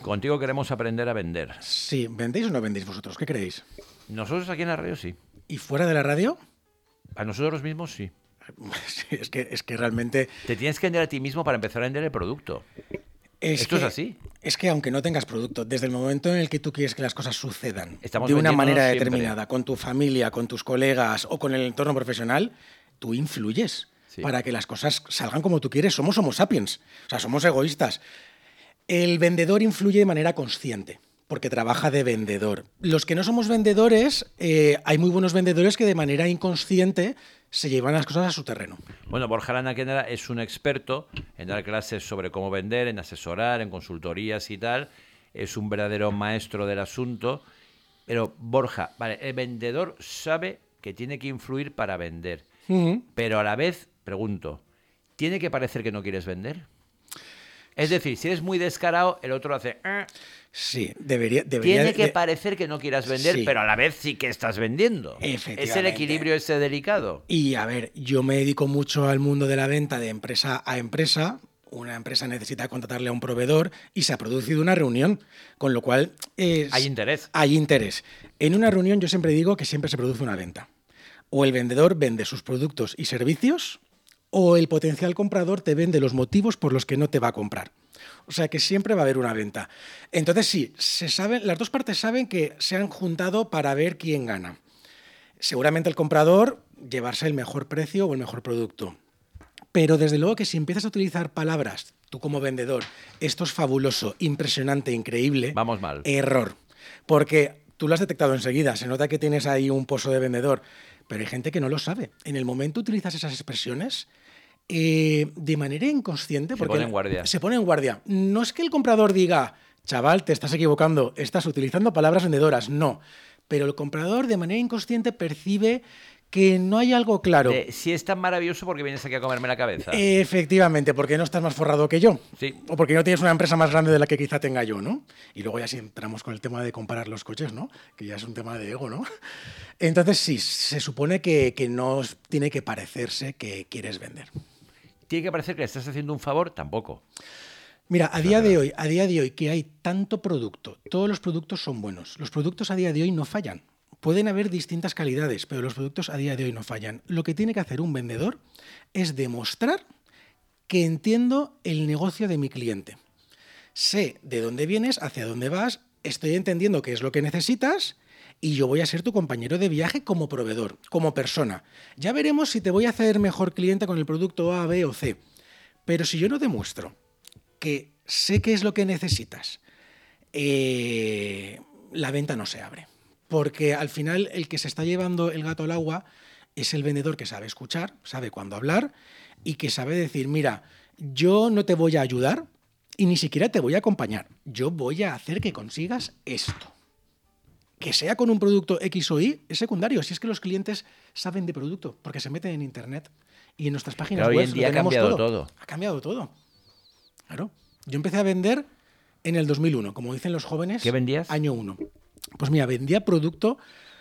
Contigo queremos aprender a vender. Sí, ¿vendéis o no vendéis vosotros? ¿Qué creéis? Nosotros aquí en la radio sí. ¿Y fuera de la radio? A nosotros mismos sí. Sí, es que realmente... Te tienes que vender a ti mismo para empezar a vender el producto. Esto es así. Es que aunque no tengas producto, desde el momento en el que tú quieres que las cosas sucedan Estamos de una manera vendiéndonos determinada, con tu familia, con tus colegas o con el entorno profesional, tú influyes para que las cosas salgan como tú quieres. Somos homo sapiens, o sea, somos egoístas. El vendedor influye de manera consciente, porque trabaja de vendedor. Los que no somos vendedores, hay muy buenos vendedores que de manera inconsciente se llevan las cosas a su terreno. Bueno, Borja Arana es un experto en dar clases sobre cómo vender, en asesorar, en consultorías y tal. Es un verdadero maestro del asunto. Pero, Borja, vale, el vendedor sabe que tiene que influir para vender. Pero a la vez, pregunto, ¿tiene que parecer que no quieres vender? Es decir, si eres muy descarado, el otro hace... Sí, debería Tiene que parecer que no quieras vender, sí, pero a la vez sí que estás vendiendo. Efectivamente. Es el equilibrio ese delicado. Y a ver, yo me dedico mucho al mundo de la venta de empresa a empresa. Una empresa necesita contratarle a un proveedor y se ha producido una reunión, con lo cual... Hay interés. Hay interés. En una reunión yo siempre digo que siempre se produce una venta. O el vendedor vende sus productos y servicios, o el potencial comprador te vende los motivos por los que no te va a comprar. O sea que siempre va a haber una venta. Entonces sí, las dos partes saben que se han juntado para ver quién gana. Seguramente el comprador llevarse el mejor precio o el mejor producto. Pero desde luego que si empiezas a utilizar palabras, tú como vendedor, esto es fabuloso, impresionante, increíble. Vamos mal. Error. Porque tú lo has detectado enseguida, se nota que tienes ahí un pozo de vendedor, pero hay gente que no lo sabe. En el momento utilizas esas expresiones de manera inconsciente. Se pone en guardia. Se pone en guardia. No es que el comprador diga, chaval, te estás equivocando, estás utilizando palabras vendedoras. No. Pero el comprador de manera inconsciente percibe que no hay algo claro. Si es tan maravilloso, ¿por qué vienes aquí a comerme la cabeza? Efectivamente, porque no estás más forrado que yo. Sí. O porque no tienes una empresa más grande de la que quizá tenga yo, ¿no? Y luego ya sí entramos con el tema de comparar los coches, ¿no? Que ya es un tema de ego, ¿no? Entonces sí, se supone que no tiene que parecerse que quieres vender. ¿Tiene que parecer que le estás haciendo un favor? Tampoco. Mira, a día de hoy que hay tanto producto, todos los productos son buenos. Los productos a día de hoy no fallan. Pueden haber distintas calidades, pero los productos a día de hoy no fallan. Lo que tiene que hacer un vendedor es demostrar que entiendo el negocio de mi cliente. Sé de dónde vienes, hacia dónde vas, estoy entendiendo qué es lo que necesitas y yo voy a ser tu compañero de viaje como proveedor, como persona. Ya veremos si te voy a hacer mejor cliente con el producto A, B o C. Pero si yo no demuestro que sé qué es lo que necesitas, la venta no se abre. Porque al final el que se está llevando el gato al agua es el vendedor que sabe escuchar, sabe cuándo hablar y que sabe decir, mira, yo no te voy a ayudar y ni siquiera te voy a acompañar. Yo voy a hacer que consigas esto. Que sea con un producto X o Y es secundario. Si es que los clientes saben de producto porque se meten en Internet y en nuestras páginas web. Hoy en día ha cambiado todo. Ha cambiado todo. Claro. Yo empecé a vender en el 2001, como dicen los jóvenes. ¿Qué vendías? Año 1. Pues mira, vendía producto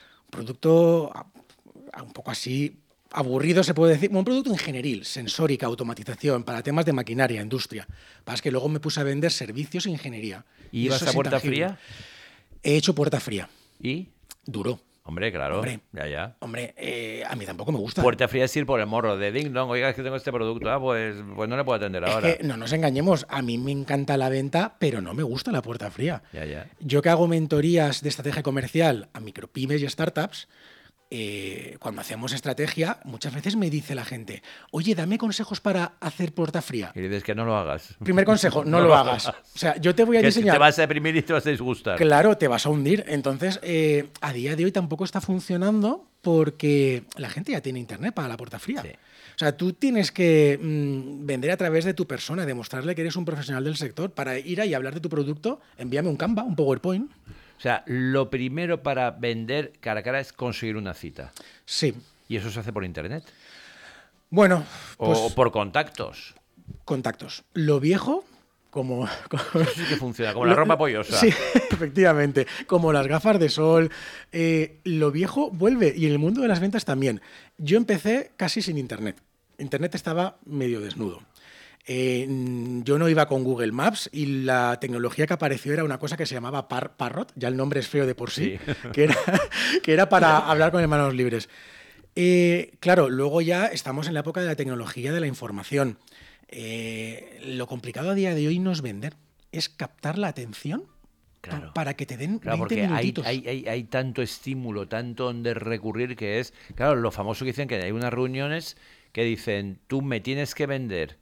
un poco así aburrido, se puede decir, un producto ingenieril, sensórica, automatización, para temas de maquinaria, industria. Para que luego me puse a vender servicios e ingeniería. ¿Y ibas a puerta fría? He hecho puerta fría. ¿Y? Duró. Hombre, claro. Hombre, ya. Hombre, a mí tampoco me gusta. Puerta fría es ir por el morro de ding dong. Oiga, es que tengo este producto. Pues no le puedo atender ahora. Es que no nos engañemos. A mí me encanta la venta, pero no me gusta la puerta fría. Ya. Yo que hago mentorías de estrategia comercial a micropymes y startups, cuando hacemos estrategia, muchas veces me dice la gente, oye, dame consejos para hacer puerta fría. Y dices que no lo hagas. Primer consejo, no lo hagas. O sea, yo te voy a enseñar... Te vas a deprimir y te vas a disgustar. Claro, te vas a hundir. Entonces, a día de hoy tampoco está funcionando porque la gente ya tiene internet para la puerta fría. Sí. O sea, tú tienes que vender a través de tu persona, demostrarle que eres un profesional del sector. Para ir ahí a hablar de tu producto, envíame un Canva, un PowerPoint. O sea, lo primero para vender cara a cara es conseguir una cita. Sí. ¿Y eso se hace por internet? Bueno, pues, o por contactos. Contactos. Lo viejo, como Eso sí que funciona, como la ropa pollosa. Sí, efectivamente. Como las gafas de sol. Lo viejo vuelve y en el mundo de las ventas también. Yo empecé casi sin internet. Internet estaba medio desnudo. Yo no iba con Google Maps y la tecnología que apareció era una cosa que se llamaba Parrot, ya el nombre es feo de por sí. Que era para hablar con manos libres. Claro, luego ya estamos en la época de la tecnología de la información. Lo complicado a día de hoy no es vender, es captar la atención. Claro. Para que te den 20 porque minutitos. Hay tanto estímulo, tanto donde recurrir que es... Claro, lo famoso que dicen que hay unas reuniones que dicen, tú me tienes que vender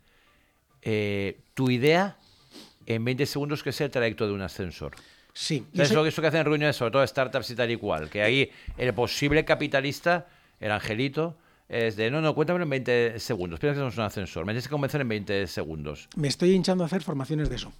tu idea en 20 segundos, que es el trayecto de un ascensor. Sí. Eso que hacen reuniones, sobre todo startups y tal y cual, que ahí el posible capitalista, el angelito, es de, no, cuéntamelo en 20 segundos, piensa que somos un ascensor, me tienes que convencer en 20 segundos. Me estoy hinchando a hacer formaciones de eso.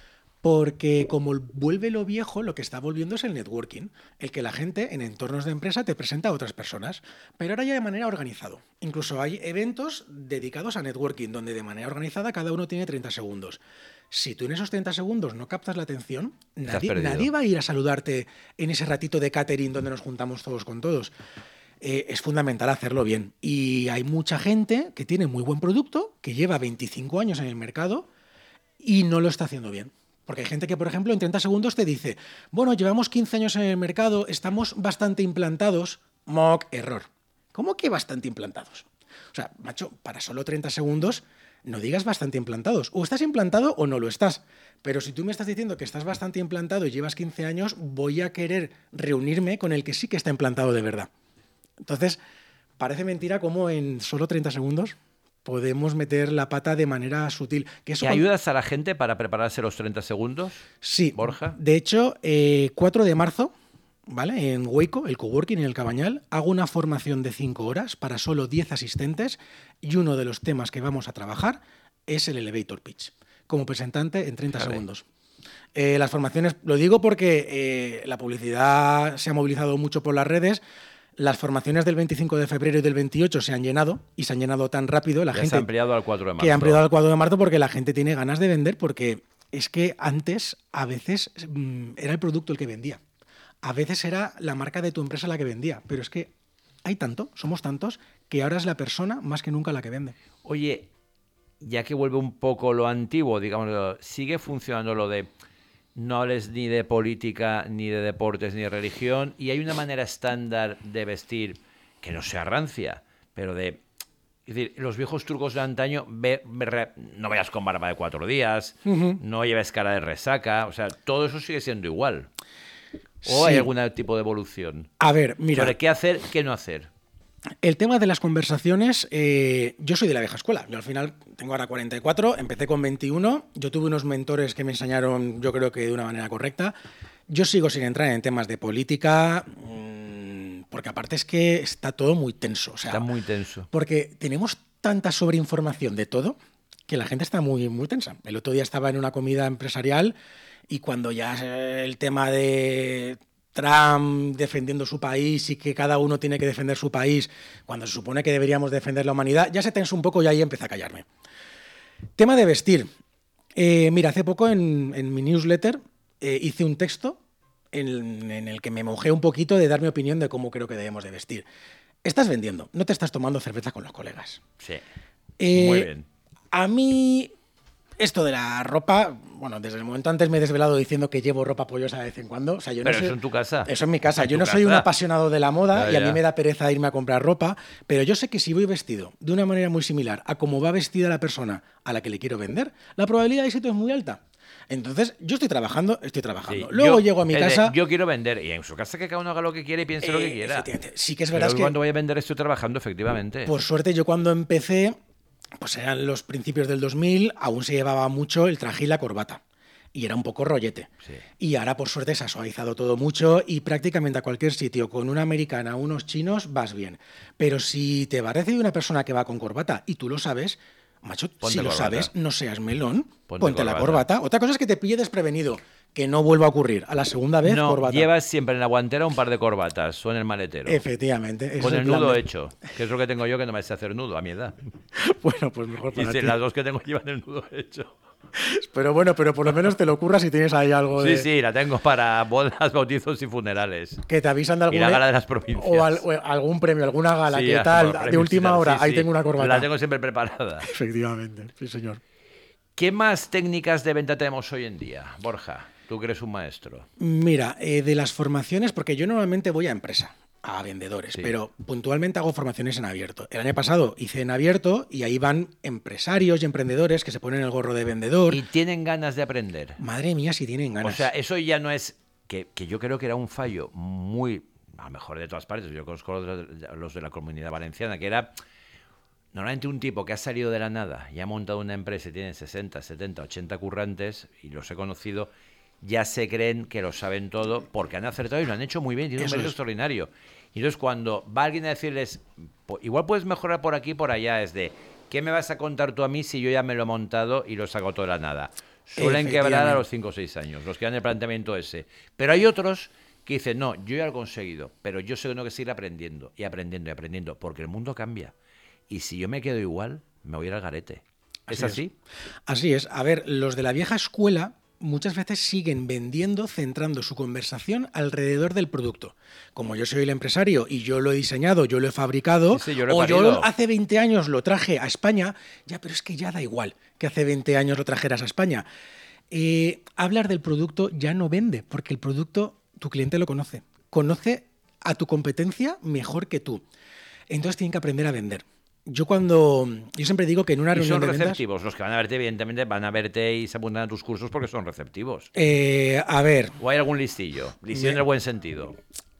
Porque como vuelve lo viejo, lo que está volviendo es el networking, el que la gente en entornos de empresa te presenta a otras personas, pero ahora ya de manera organizada. Incluso hay eventos dedicados a networking, donde de manera organizada cada uno tiene 30 segundos. Si tú en esos 30 segundos no captas la atención, nadie va a ir a saludarte en ese ratito de catering donde nos juntamos todos con todos. Es fundamental hacerlo bien. Y hay mucha gente que tiene muy buen producto, que lleva 25 años en el mercado y no lo está haciendo bien. Porque hay gente que, por ejemplo, en 30 segundos te dice, bueno, llevamos 15 años en el mercado, estamos bastante implantados. Error. ¿Cómo que bastante implantados? O sea, macho, para solo 30 segundos no digas bastante implantados. O estás implantado o no lo estás. Pero si tú me estás diciendo que estás bastante implantado y llevas 15 años, voy a querer reunirme con el que sí que está implantado de verdad. Entonces, parece mentira cómo en solo 30 segundos podemos meter la pata de manera sutil. ¿Que ayudas a la gente para prepararse los 30 segundos? Sí, Borja. De hecho, 4 de marzo, ¿vale? En Weico, el coworking en el Cabañal, hago una formación de 5 horas para solo 10 asistentes y uno de los temas que vamos a trabajar es el elevator pitch, como presentante en 30 segundos. Las formaciones, lo digo porque la publicidad se ha movilizado mucho por las redes. Las formaciones del 25 de febrero y del 28 se han llenado, y se han llenado tan rápido. La gente se ha ampliado al 4 de marzo. Que ha ampliado al 4 de marzo porque la gente tiene ganas de vender, porque es que antes a veces era el producto el que vendía. A veces era la marca de tu empresa la que vendía. Pero es que somos tantos, que ahora es la persona más que nunca la que vende. Oye, ya que vuelve un poco lo antiguo, digamos, sigue funcionando lo de no hables ni de política, ni de deportes, ni de religión, y hay una manera estándar de vestir que no sea rancia, pero es decir, los viejos trucos de antaño, no vayas con barba de 4 días, no lleves cara de resaca, o sea, todo eso sigue siendo igual. ¿O hay algún tipo de evolución? A ver, mira. ¿Sobre qué hacer, qué no hacer? El tema de las conversaciones, yo soy de la vieja escuela. Yo al final tengo ahora 44, empecé con 21. Yo tuve unos mentores que me enseñaron, yo creo que de una manera correcta. Yo sigo sin entrar en temas de política, porque aparte es que está todo muy tenso. O sea, está muy tenso. Porque tenemos tanta sobreinformación de todo que la gente está muy, muy tensa. El otro día estaba en una comida empresarial y cuando ya el tema de Trump defendiendo su país y que cada uno tiene que defender su país, cuando se supone que deberíamos defender la humanidad, ya se tensa un poco y ahí empieza a callarme. Tema de vestir. Mira, hace poco en mi newsletter hice un texto en el que me mojé un poquito de dar mi opinión de cómo creo que debemos de vestir. Estás vendiendo, no te estás tomando cerveza con los colegas. Sí, muy bien. A mí, esto de la ropa, bueno, desde el momento antes me he desvelado diciendo que llevo ropa pollosa de vez en cuando. O sea, yo pero no soy, eso en tu casa. Eso en mi casa. Yo no soy un apasionado de la moda y a mí me da pereza irme a comprar ropa, pero yo sé que si voy vestido de una manera muy similar a cómo va vestida la persona a la que le quiero vender, la probabilidad de éxito es muy alta. Entonces, yo estoy trabajando. Sí, Luego llego a mi casa. Yo quiero vender. Y en su casa que cada uno haga lo que quiere y piense lo que quiera. Sí que es verdad. Pero cuando voy a vender estoy trabajando, efectivamente. Por suerte, yo cuando empecé, pues eran los principios del 2000, aún se llevaba mucho el traje y la corbata. Y era un poco rollete. Sí. Y ahora, por suerte, se ha suavizado todo mucho y prácticamente a cualquier sitio, con una americana o unos chinos, vas bien. Pero si te parece de una persona que va con corbata y tú lo sabes, macho, si lo sabes, no seas melón, ponte la corbata. Otra cosa es que te pille desprevenido, que no vuelva a ocurrir. A la segunda vez, corbata. Llevas siempre en la guantera un par de corbatas o en el maletero. Efectivamente. Con el nudo hecho, que es lo que tengo yo, que no me sé hacer nudo a mi edad. Bueno, pues mejor para ti. Las dos que tengo llevan el nudo hecho. Pero bueno, por lo menos te lo curras si tienes ahí algo de... Sí, la tengo para bodas, bautizos y funerales. Que te avisan de algún... Y la gala de las provincias. O algún premio, alguna gala, ¿qué tal? De última hora, ahí tengo una corbata. La tengo siempre preparada. Efectivamente, sí señor. ¿Qué más técnicas de venta tenemos hoy en día, Borja? Tú que eres un maestro. Mira, de las formaciones, porque yo normalmente voy a empresa, a vendedores, Sí. pero puntualmente hago formaciones en abierto. El año pasado hice en abierto y ahí van empresarios y emprendedores que se ponen el gorro de vendedor. Y tienen ganas de aprender. Madre mía, si tienen O ganas. sea, eso ya no es... Que yo creo que era un fallo muy... A lo mejor de todas partes. Yo conozco los de la Comunidad Valenciana, que era... Normalmente un tipo que ha salido de la nada y ha montado una empresa y tiene 60, 70, 80 currantes, y los he conocido, ya se creen que lo saben todo porque han acertado y lo han hecho muy bien, tiene un Eso mérito es. extraordinario. Y entonces cuando va alguien a decirles, igual puedes mejorar por aquí y por allá, es de, ¿qué me vas a contar tú a mí si yo ya me lo he montado y lo saco todo de la nada? Suelen quebrar a los 5 o 6 años, los que dan el planteamiento ese. Pero hay otros que dicen, no, yo ya lo he conseguido, pero yo sé que tengo que seguir aprendiendo y aprendiendo y aprendiendo, porque el mundo cambia. Y si yo me quedo igual, me voy a ir al garete. ¿Es así? Así es. A ver, los de la vieja escuela muchas veces siguen vendiendo centrando su conversación alrededor del producto. Como yo soy el empresario y yo lo he diseñado, yo lo he fabricado, Sí, yo lo he o parido. yo hace 20 años lo traje a España, ya, pero es que ya da igual que hace 20 años lo trajeras a España. Hablar del producto ya no vende, porque el producto tu cliente lo conoce. Conoce a tu competencia mejor que tú. Entonces tienen que aprender a vender. Yo siempre digo que en una Y reunión son de ventas... receptivos. Los que van a verte, evidentemente, van a verte y se apuntan a tus cursos porque son receptivos. A ver, ¿O hay algún listillo? Listillo en el buen sentido.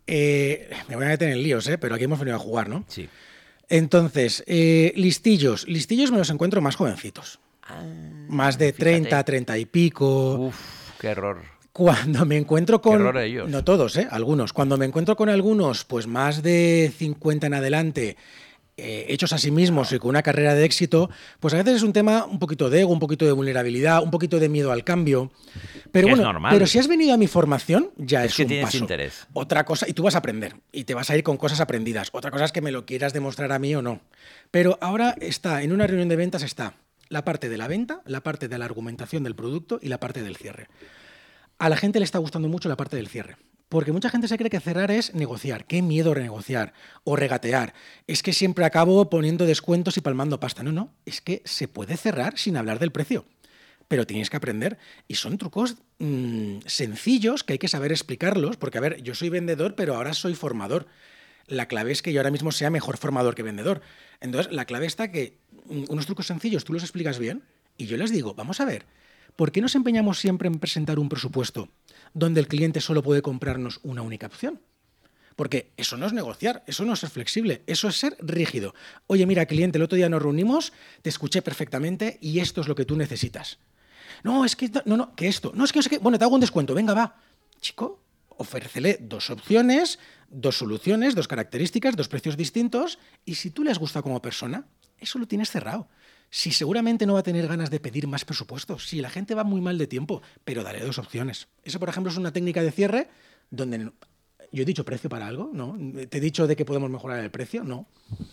me voy a meter en líos, pero aquí hemos venido a jugar, ¿no? Sí. Entonces, listillos. Listillos me los encuentro más jovencitos. Más de 30, fíjate. 30 y pico. Uf, qué error. Cuando me encuentro con... error ellos. No todos, algunos. Cuando me encuentro con algunos, pues más de 50 en adelante, hechos a sí mismos y con una carrera de éxito, pues a veces es un tema un poquito de ego, un poquito de vulnerabilidad, un poquito de miedo al cambio. Pero Que es bueno, normal. pero si has venido a mi formación, ya Es es que un tienes paso. interés. Otra cosa, y tú vas a aprender, y te vas a ir con cosas aprendidas. Otra cosa es que me lo quieras demostrar a mí o no. Pero ahora está, en una reunión de ventas está la parte de la venta, la parte de la argumentación del producto y la parte del cierre. A la gente le está gustando mucho la parte del cierre. Porque mucha gente se cree que cerrar es negociar. Qué miedo renegociar o regatear. Es que siempre acabo poniendo descuentos y palmando pasta. No, es que se puede cerrar sin hablar del precio. Pero tienes que aprender. Y son trucos sencillos que hay que saber explicarlos. Porque, a ver, yo soy vendedor, pero ahora soy formador. La clave es que yo ahora mismo sea mejor formador que vendedor. Entonces, la clave está que unos trucos sencillos tú los explicas bien y yo les digo, vamos a ver, ¿por qué nos empeñamos siempre en presentar un presupuesto donde el cliente solo puede comprarnos una única opción? Porque eso no es negociar, eso no es ser flexible, eso es ser rígido. Oye, mira, cliente, el otro día nos reunimos, te escuché perfectamente y esto es lo que tú necesitas. No, es que que esto, no es que no sé qué, bueno, te hago un descuento, venga, va. Chico, ofrécele dos opciones, dos soluciones, dos características, dos precios distintos y si tú le has gustado como persona, eso lo tienes cerrado. Si seguramente no va a tener ganas de pedir más presupuesto, si la gente va muy mal de tiempo, pero daré dos opciones. Eso, por ejemplo, es una técnica de cierre donde yo he dicho precio para algo, ¿no? ¿Te he dicho de que podemos mejorar el precio? No.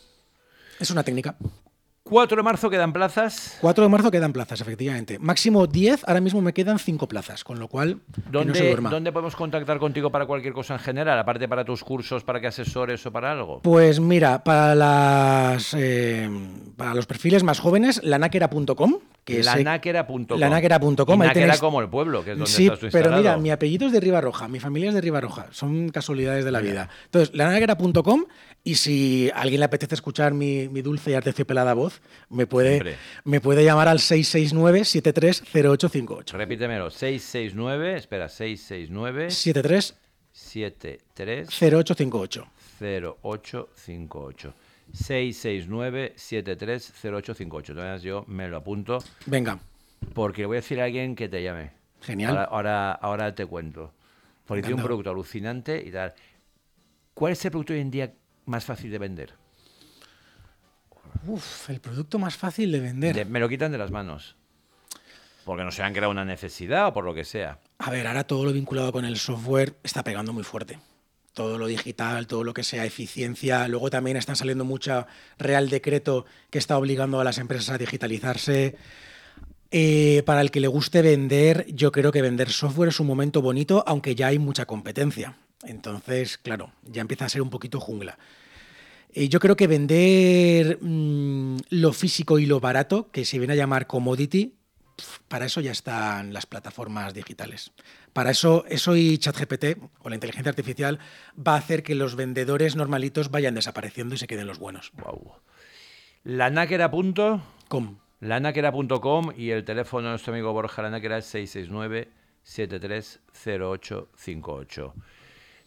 Es una técnica. 4 de marzo quedan plazas. 4 de marzo quedan plazas, efectivamente. Máximo 10, ahora mismo me quedan 5 plazas, con lo cual que no se duerma. ¿Dónde podemos contactar contigo para cualquier cosa en general? Aparte para tus cursos, para que asesores o para algo. Pues mira, para los perfiles más jóvenes, lanaquera.com. Lanaquera.com. Lanaquera.com. Náquera como el pueblo, que es donde sí, estás tú instalado. pero mira, mi apellido es de Ribarroja, mi familia es de Ribarroja, son casualidades de la vida. Entonces, lanaquera.com, y si a alguien le apetece escuchar mi dulce y arterciopelada voz, me puede llamar al 669-730858. Repítemelo, 669 73 0858. 0858. 669-730858. Entonces yo me lo apunto. Venga. Porque le voy a decir a alguien que te llame. Genial. Ahora te cuento. Porque tiene un producto alucinante y tal. ¿Cuál es el producto hoy en día más fácil de vender? El producto más fácil de vender. Me lo quitan de las manos. Porque no se han creado una necesidad o por lo que sea. A ver, ahora todo lo vinculado con el software está pegando muy fuerte. Todo lo digital, todo lo que sea eficiencia. Luego también están saliendo mucho Real Decreto que está obligando a las empresas a digitalizarse. Para el que le guste vender, yo creo que vender software es un momento bonito, aunque ya hay mucha competencia. Entonces, claro, ya empieza a ser un poquito jungla. Yo creo que vender lo físico y lo barato, que se viene a llamar commodity, Para eso ya están las plataformas digitales. Para eso y ChatGPT o la inteligencia artificial va a hacer que los vendedores normalitos vayan desapareciendo y se queden los buenos. Wow. Lanaquera.com y el teléfono de nuestro amigo Borja Lanaquera es 669-730858.